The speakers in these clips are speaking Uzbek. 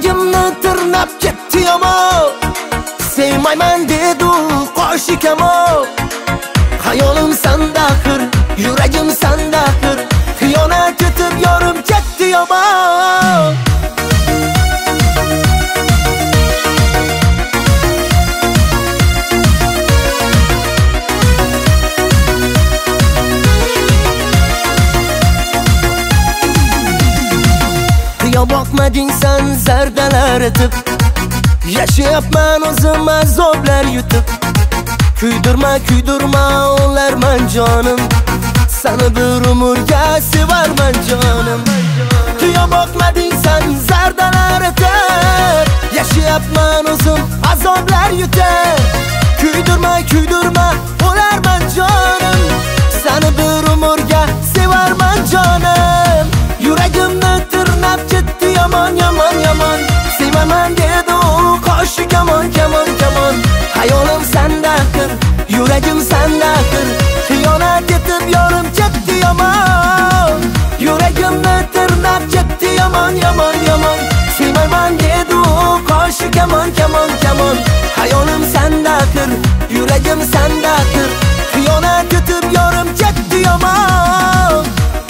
Yuragimni tirnab ketdi yomon. Sevmayman dedi qoshi kamon. Hayolim sanda xir, yuragim sanda xir. Xiyonat etib yorim ketdi yomon. Boqmading sen zardalar etib, yashayapman o'zim azoblar yutib. Kuydirma o'larman jonim, seni bir umrga sevarman jonim. Tuya boqmading sen zardalar etib, yashayapman o'zim azoblar yutib. Kuydirma o'larman jonim, seni bir umrga sevarman jonim. Yuragimni tirnab ketdi yomon. Sevmayman dedi u qoshi kamon. Hayolim sanda xir, yuragim sanda xir. Xiyonat etib yorim ketdi yomon. Yuragimni tirnab ketdi yomon. Sevmayman dedi u qoshi kamon. Hayolim sanda xir, yuragim sanda xir. Xiyonat etib yorim ketdi yomon.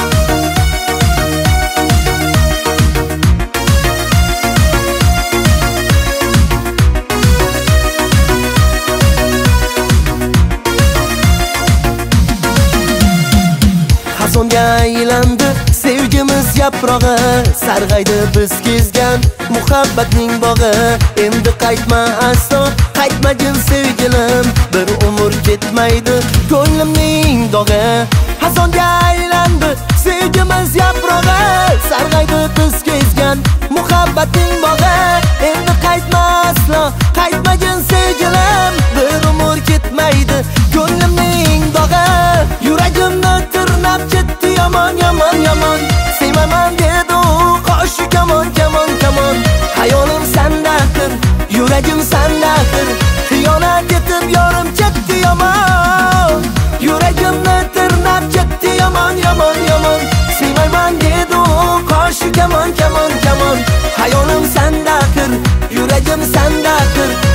Xazonga aylandi sevgimiz yaprog'i, sarg'aydi biz kezgan muhabbatning bog'i. Endi qaytma aslo, qaytmagin sevgilim, bir umr ketmaydi ko'nglimning dog'i. Xazonga aylandi sevgimiz yaprog'i, sarg'aydi biz kezgan muhabbatning bog'i. Endi qaytma aslo, qaytmagin sevgilim, bir umr ketmaydi ko'nglimning dog'i. Yuragimni tirnab ketdi yomon. Sevmayman dedi u qoshi kamon. Hayolim sanda xir, yuragim sanda xir. Xiyonat etib yorim ketdi yomon. Yuragimni tirnab ketdi yomon. Sevmayman dedi u qoshi kamon. Hayolim sanda xir, yuragim sanda xir.